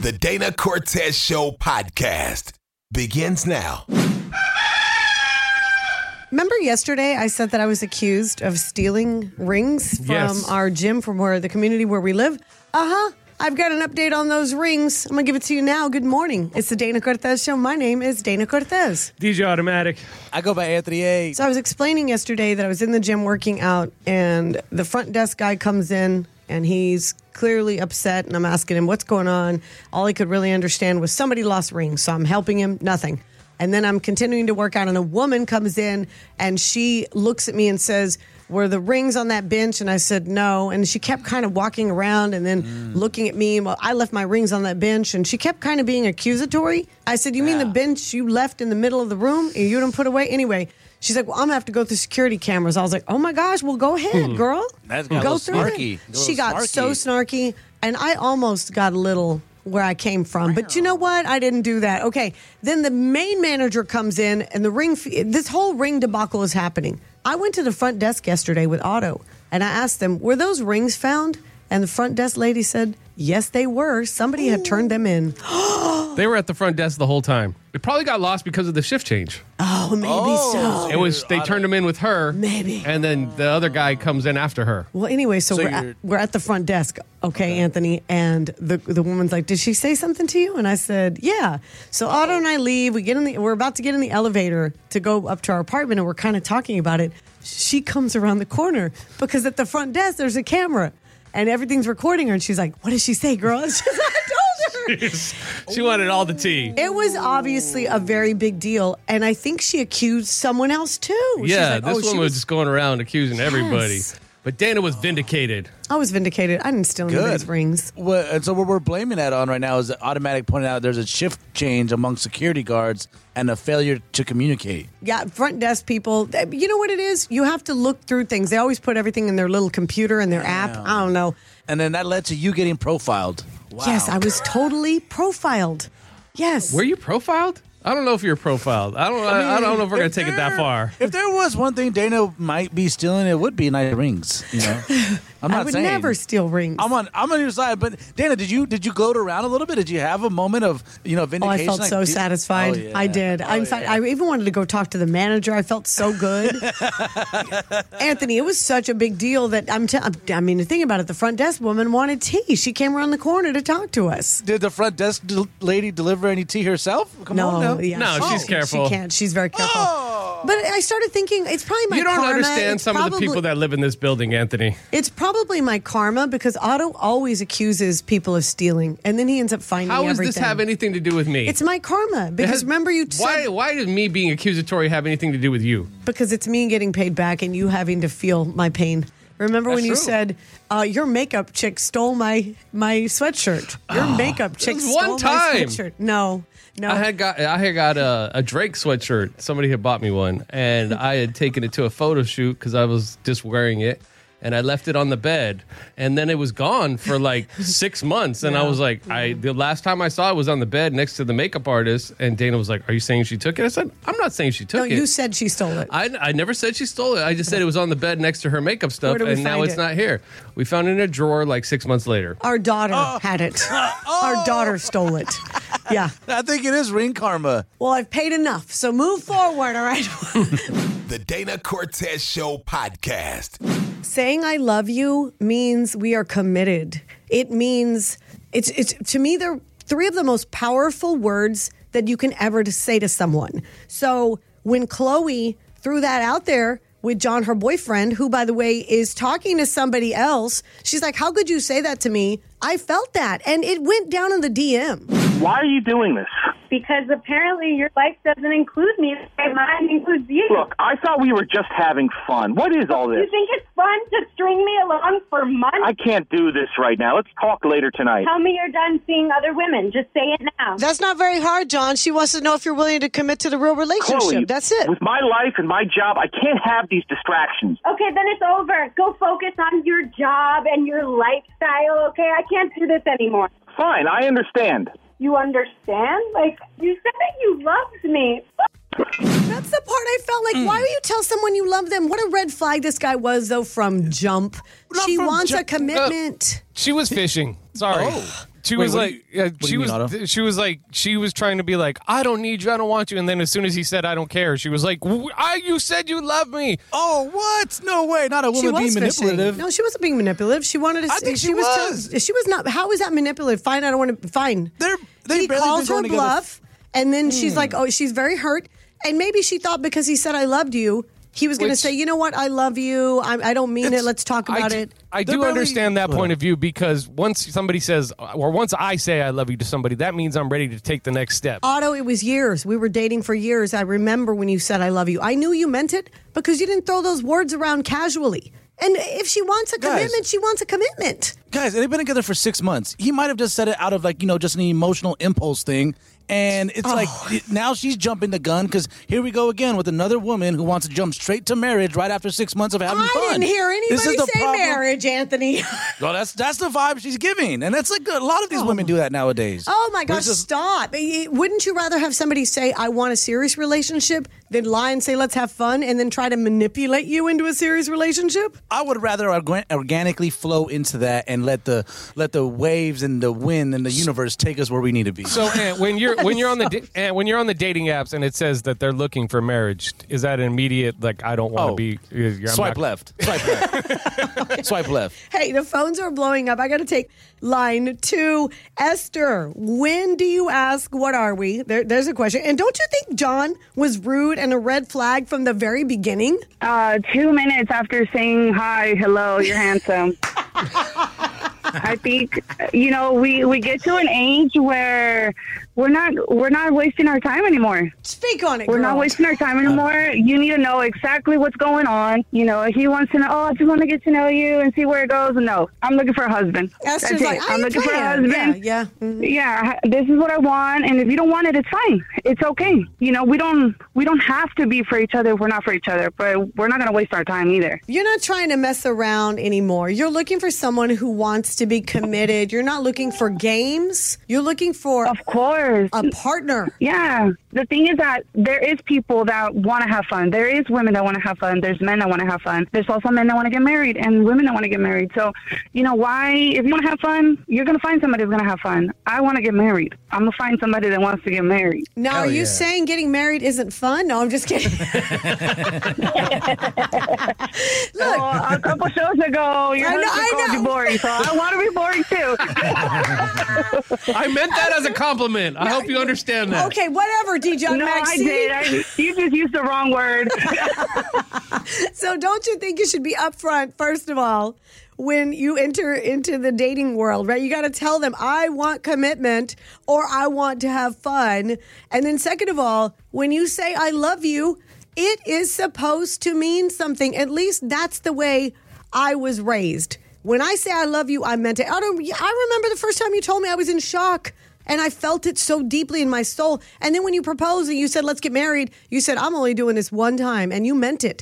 The Dana Cortez Show podcast begins now. Remember yesterday I said that I was accused of stealing rings from our gym from the community where we live? I've got an update on those rings. I'm going to give it to you now. Good morning. It's the Dana Cortez Show. My name is Dana Cortez. DJ Automatic. I go by Anthony A. So I was explaining yesterday that I was in the gym working out, and the front desk guy comes in, and he's clearly upset, and I'm asking him what's going on. All he could really understand was somebody lost rings, so I'm helping him. Nothing. And then I'm continuing to work out, and a woman comes in, and she looks at me and says, were the rings on that bench? And I said, no. And she kept kind of walking around and then looking at me. Well, I left my rings on that bench, and she kept kind of being accusatory. I said, you mean the bench you left in the middle of the room and you didn't put away? Anyway, she's like, well, I'm going to have to go through security cameras. I was like, oh, my gosh, well, go ahead, girl. That's got go a through snarky. it. She got so snarky, and I almost got a little where I came from. But you know what? I didn't do that. Okay. Then the main manager comes in, and this whole ring debacle is happening. I went to the front desk yesterday with Otto, and I asked them, were those rings found? And the front desk lady said, yes, they were. Somebody had turned them in. They were at the front desk the whole time. It probably got lost because of the shift change. Oh, maybe so. It was they turned them in with her. Maybe. And then the other guy comes in after her. Well, anyway, so we're at the front desk, okay, Anthony, and the woman's like, did she say something to you? And I said, yeah. So Otto and I leave. We're about to get in the elevator to go up to our apartment, and we're kind of talking about it. She comes around the corner because at the front desk there's a camera, and everything's recording her. And she's like, what did she say, girl? And she's like, I told her. She wanted all the tea. It was obviously a very big deal, and I think she accused someone else too. Yeah, this woman was just going around accusing everybody. But Dana was vindicated. I was vindicated. I didn't steal any of these rings. Well, and so what we're blaming that on right now is that Automatic pointed out there's a shift change among security guards and a failure to communicate. Yeah, front desk people, you know what it is? You have to look through things. They always put everything in their little computer and their app. I don't know. And then that led to you getting profiled. Wow. Yes, I was totally profiled. Yes. Were you profiled? I don't know if you're profiled. I don't know if we're going to take it that far. If there was one thing Dana might be stealing, it would be nice rings. You know, I'm not I would saying. never steal rings. I'm on your side, but Dana, did you gloat around a little bit? Did you have a moment of vindication? Oh, I felt so satisfied. Oh, yeah. I did. In fact, I even wanted to go talk to the manager. I felt so good. Anthony, it was such a big deal that the thing about it, the front desk woman wanted tea. She came around the corner to talk to us. Did the front desk lady deliver any tea herself? Come on now. Yeah, No, she's careful. She can't. She's very careful. But I started thinking, it's probably my karma. You don't understand it's some of the people that live in this building, Anthony. It's probably my karma because Otto always accuses people of stealing, and then he ends up finding everything. How does this have anything to do with me? It's my karma because remember you said... Why does me being accusatory have anything to do with you? Because it's me getting paid back and you having to feel my pain. Remember when you said, your makeup chick stole my sweatshirt? Your makeup chick stole my sweatshirt. No. I had got a Drake sweatshirt. Somebody had bought me one, and I had taken it to a photo shoot because I was just wearing it, and I left it on the bed, and then it was gone for like 6 months, and I was like, the last time I saw it was on the bed next to the makeup artist, and Dana was like, are you saying she took it? I said, I'm not saying she took it. No, you said she stole it. I never said she stole it. I just said it was on the bed next to her makeup stuff, and now it's not here. We found it in a drawer like 6 months later. Our daughter had it. Our daughter stole it. Yeah. I think it is ring karma. Well, I've paid enough, so move forward, all right? The Dana Cortez Show podcast. Saying I love you means we are committed. It means, it's to me, they're three of the most powerful words that you can ever say to someone. So when Chloe threw that out there with John, her boyfriend, who, by the way, is talking to somebody else, she's like, how could you say that to me? I felt that, and it went down in the DM. Why are you doing this? Because apparently your life doesn't include me. Mine includes you. Look, I thought we were just having fun. What is all this? You think it's fun to string me along for months? I can't do this right now. Let's talk later tonight. Tell me you're done seeing other women. Just say it now. That's not very hard, John. She wants to know if you're willing to commit to the real relationship. Chloe, that's it. With my life and my job, I can't have these distractions. Okay, then it's over. Go focus on your job and your lifestyle, okay? I can't do this anymore. Fine, I understand. You understand? Like, you said that you loved me. That's the part I felt like, why would you tell someone you love them? What a red flag this guy was, though, from jump. She wants a commitment. She was fishing. Sorry. She Wait, was what like, do you- what do you mean, Otto? she was trying to be like, I don't need you, I don't want you. And then as soon as he said, I don't care, she was like, you said you love me. Oh, what? No way. Not a She woman was being fishing. manipulative. No, she wasn't being manipulative. She wanted to. I think she she was. she was not. How is that manipulative? Fine, I don't want to. Fine. They He barely calls been her going together. bluff, and then she's like, "Oh, she's very hurt." And maybe she thought because he said, "I loved you," he was going to Which- say, "You know what? I love you. I don't mean it. Let's talk about it." I They're do barely- understand that Well. point of view, because once somebody says, or once I say I love you to somebody, that means I'm ready to take the next step. Otto, it was years. We were dating for years. I remember when you said, "I love you." I knew you meant it because you didn't throw those words around casually. And if she wants a Guys. commitment, she wants a commitment. Guys, they've been together for 6 months. He might have just said it out of just an emotional impulse thing. And it's like now she's jumping the gun because here we go again with another woman who wants to jump straight to marriage right after 6 months of having fun. I didn't hear This is anybody the say problem. marriage, Anthony. Well, that's the vibe she's giving, and it's like a lot of these women do that nowadays. Oh my Where gosh, it's just- stop. Wouldn't you rather have somebody say, "I want a serious relationship," than lie and say, "Let's have fun," and then try to manipulate you into a serious relationship? I would rather organically flow into that and let the waves and the wind and the universe take us where we need to be. So Ant, when you're on the dating apps and it says that they're looking for marriage, is that an immediate I don't want to be? I'm Swipe not- left. Swipe left. Swipe left. Hey, the phones are blowing up. I got to take line 2. Esther, when do you ask, what are we? There's a question. And don't you think John was rude and a red flag from the very beginning? 2 minutes after saying hi, hello, you're handsome. I think we get to an age where we're not wasting our time anymore. Speak on it, We're girl. not wasting our time anymore. You need to know exactly what's going on. He wants to know, I just want to get to know you and see where it goes. No, I'm looking for a husband. Esther's That's it. like, I'm I looking for a plan. husband. Yeah. Mhm. Yeah, this is what I want, and if you don't want it, it's fine. It's okay. We don't have to be for each other if we're not for each other, but we're not going to waste our time either. You're not trying to mess around anymore. You're looking for someone who wants to be committed. You're not looking for games. You're looking for, Of course. a partner. Yeah. The thing is that there is people that want to have fun. There is women that want to have fun. There's men that want to have fun. There's also men that want to get married and women that want to get married. So, if you want to have fun, you're going to find somebody who's going to have fun. I want to get married. I'm going to find somebody that wants to get married. Now, are you saying getting married isn't fun? No, I'm just kidding. Look, A couple shows ago, your I know, husband I called know. you boring, so I want to be boring too. I meant that as a compliment. I hope you understand that. okay, whatever, DJ No, I Maxine. did. You just used the wrong word. So don't you think you should be upfront, first of all, when you enter into the dating world, right? You got to tell them, I want commitment or I want to have fun. And then second of all, when you say I love you, it is supposed to mean something. At least that's the way I was raised. When I say I love you, I meant it. I remember the first time you told me, I was in shock. And I felt it so deeply in my soul. And then when you proposed and you said, let's get married, you said, I'm only doing this one time. And you meant it.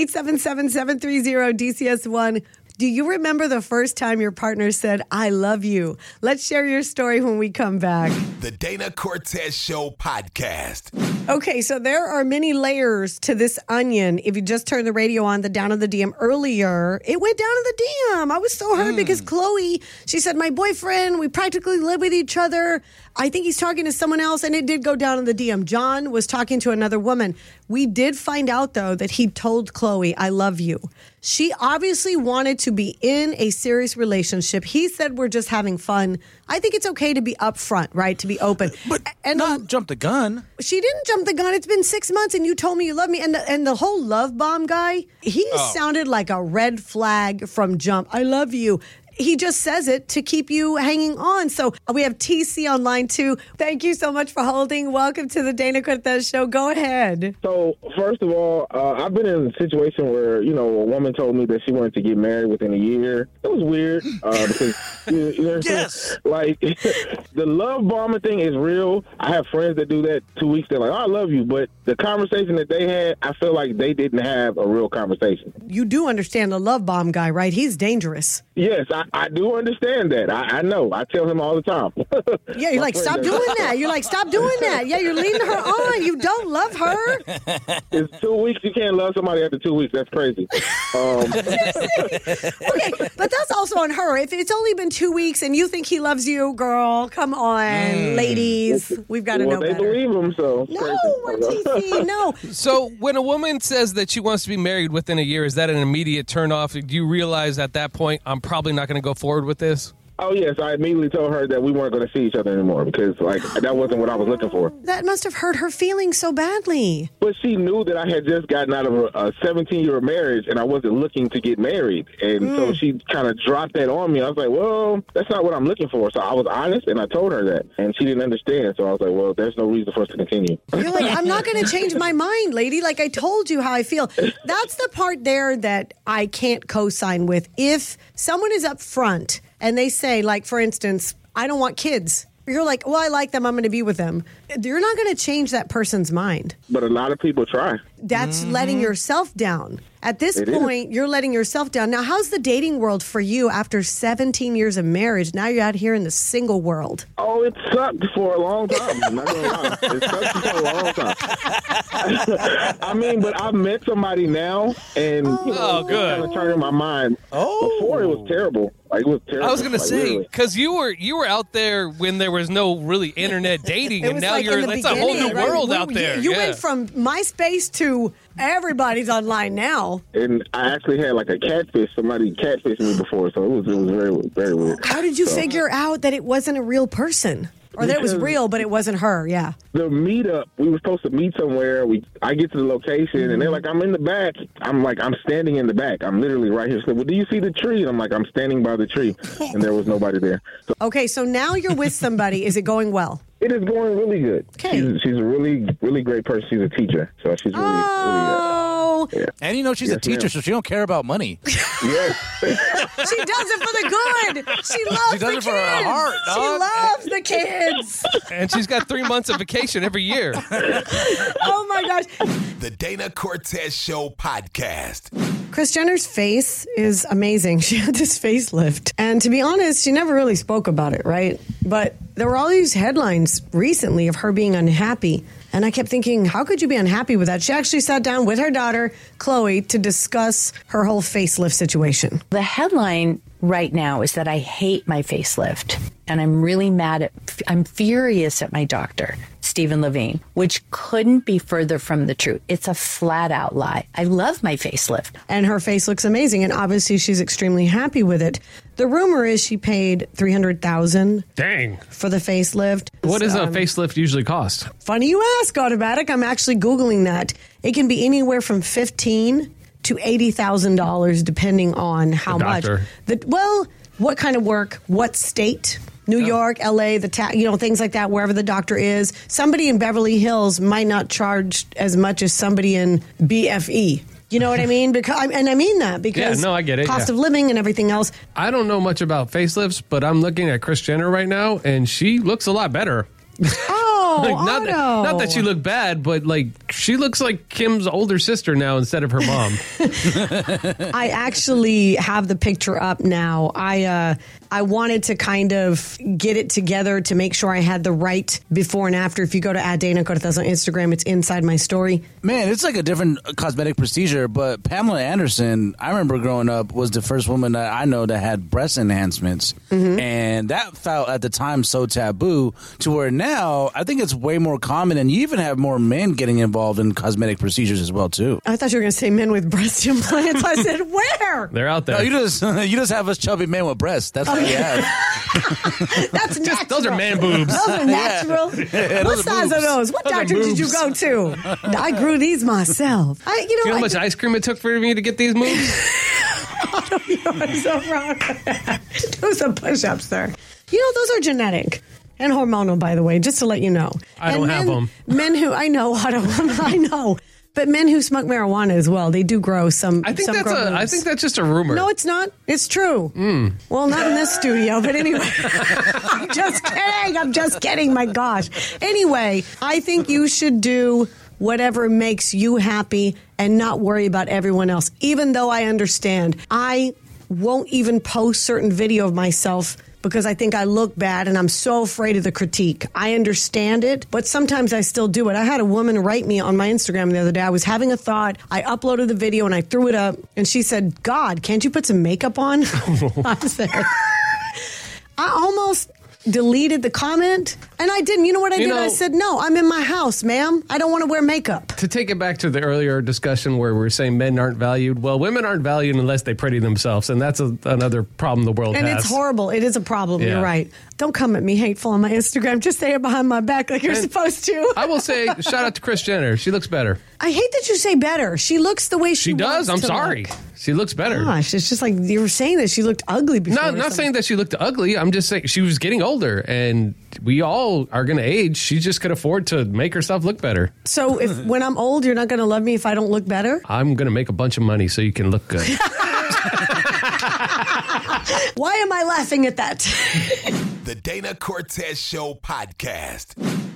877-730-DCS1. Do you remember the first time your partner said, I love you? Let's share your story when we come back. The Dana Cortez Show podcast. Okay, so there are many layers to this onion. If you just turned the radio on, the Down of the DM earlier, it went down to the DM. I was so hurt because Chloe, she said, my boyfriend, we practically live with each other. I think he's talking to someone else, and it did go down in the DM. John was talking to another woman. We did find out, though, that he told Chloe, I love you. She obviously wanted to be in a serious relationship. He said, we're just having fun. I think it's okay to be upfront, right? To be open. But and not jump the gun. she didn't jump the gun. It's been 6 months and you told me you love me. And the whole love bomb guy, he sounded like a red flag from jump. I love you. He just says it to keep you hanging on. So we have TC on line 2. Thank you so much for holding. Welcome to the Dana Cortez Show. Go ahead. So, first of all, I've been in a situation where, a woman told me that she wanted to get married within a year. It was weird because, you know what I'm saying? Yes. Like, the love bombing thing is real. I have friends that do that 2 weeks. They're like, I love you. But the conversation that they had, I feel like they didn't have a real conversation. You do understand the love bomb guy, right? He's dangerous. Yes, I do understand that. I know. I tell him all the time. Yeah, you're like, stop doing that. You're like, stop doing that. Yeah, you're leading her on. You don't love her. It's 2 weeks. You can't love somebody after 2 weeks. That's crazy. Okay, but that's also on her. If it's only been 2 weeks and you think he loves you, girl, come on, ladies. We've got to know they better. believe him, so. No, TC, no. So when a woman says that she wants to be married within a year, is that an immediate turnoff? Do you realize at that point, I'm probably not going to go forward with this? Oh, yes. I immediately told her that we weren't going to see each other anymore because, that wasn't what I was looking for. That must have hurt her feelings so badly. But she knew that I had just gotten out of a 17-year marriage and I wasn't looking to get married. And so she kind of dropped that on me. I was like, well, that's not what I'm looking for. So I was honest and I told her that. And she didn't understand. So I was like, well, there's no reason for us to continue. You're like, I'm not going to change my mind, lady. Like I told you how I feel. That's the part there that I can't co-sign with. If someone is up front and they say, like, for instance, I don't want kids. You're like, well, I like them. I'm going to be with them. You're not going to change that person's mind. But a lot of people try. That's letting yourself down. At this point, you're letting yourself down. Now, how's the dating world for you after 17 years of marriage? Now you're out here in the single world. Oh, it sucked for a long time. I'm not going to lie. It sucked for a long time. I mean, but I've met somebody now, and good. kind of turning my mind. Before, it was terrible. Like, it was terrible. I was going to say, really. because you were out there when there was no really internet dating, and was now like in the it's a whole new beginning, right? world out there. You went from MySpace to everybody's online now. And I actually had like a catfish. Somebody catfished me before, so it was very, very weird. How did you figure out that it wasn't a real person? Or that it was real, but it wasn't her, yeah. The meetup, we were supposed to meet somewhere. I get to the location, and they're like, I'm in the back. I'm standing in the back. I'm literally right here. So, well, do you see the tree? And I'm like, I'm standing by the tree. And there was nobody there. So, okay, so now you're with somebody. Is it going well? it is going really good. Okay. She's a really, really great person. She's a teacher. So she's really, yeah. And she's a teacher, so she don't care about money. Yes. She does it for the good. She loves She does the it kids. for her heart, She dog. loves the kids. And she's got 3 months of vacation every year. Oh my gosh. The Dana Cortez Show podcast. Kris Jenner's face is amazing. She had this facelift. And to be honest, she never really spoke about it, right? But there were all these headlines recently of her being unhappy. And I kept thinking, how could you be unhappy with that? She actually sat down with her daughter, Khloe, to discuss her whole facelift situation. The headline right now is that I hate my facelift. And I'm really I'm furious at my doctor, Stephen Levine, which couldn't be further from the truth. It's a flat out lie. I love my facelift. And her face looks amazing. And obviously she's extremely happy with it. The rumor is she paid $300,000 Dang. for the facelift. What does a facelift usually cost? Funny you ask, Automatic. I'm actually Googling that. It can be anywhere from $15,000 to $80,000 depending on how much. What kind of work, what state. New York, LA, things like that, wherever the doctor is. Somebody in Beverly Hills might not charge as much as somebody in BFE. You know what I mean? I mean that because I get it. Cost of living and everything else. I don't know much about facelifts, but I'm looking at Kris Jenner right now, and she looks a lot better. Oh, not that she looked bad, but she looks like Kim's older sister now instead of her mom. I actually have the picture up now. I wanted to kind of get it together to make sure I had the right before and after. If you go to @Dana Cortez on Instagram, it's inside my story. Man, it's like a different cosmetic procedure, but Pamela Anderson, I remember growing up, was the first woman that I know that had breast enhancements. Mm-hmm. And that felt at the time so taboo to where now I think it's way more common, and you even have more men getting involved in cosmetic procedures as well, too. I thought you were going to say men with breast implants. I said, where? They're out there. No, you just have us chubby men with breasts. That's what we have. That's natural. Those are man boobs. Those are natural. Yeah, what size are those? What doctor did you go to? I grew these myself. You know how much ice cream it took for me to get these moves? I'm so proud. Do some push-ups, sir. Those are genetic. And hormonal, by the way, just to let you know. I don't have them. Men who, I know. But men who smoke marijuana as well, they do grow some. I think that's just a rumor. No, it's not. It's true. Well, not in this studio, but anyway. I'm just kidding. My gosh. Anyway, I think you should do whatever makes you happy and not worry about everyone else. Even though I understand, I won't even post certain video of myself because I think I look bad and I'm so afraid of the critique. I understand it, but sometimes I still do it. I had a woman write me on my Instagram the other day. I was having a thought. I uploaded the video and I threw it up, and she said, God, can't you put some makeup on? I said, I almost deleted the comment, and I didn't. You know what I did? I said, no, I'm in my house, ma'am. I don't want to wear makeup. To take it back to the earlier discussion where we're saying men aren't valued, well, women aren't valued unless they pretty themselves, and that's another problem the world has. And it's horrible. It is a problem. Yeah. You're right. Don't come at me hateful on my Instagram. Just say it behind my back like you're supposed to. I will say, shout out to Kris Jenner. She looks better. I hate that you say better. She looks the way she does. I'm wants to sorry. look. She looks better. Gosh, it's just like you were saying that she looked ugly before. No, I'm not saying that she looked ugly. I'm just saying she was getting older, and we all are going to age. She just could afford to make herself look better. So if when I'm old, you're not going to love me if I don't look better? I'm going to make a bunch of money so you can look good. Why am I laughing at that? The Dana Cortez Show podcast.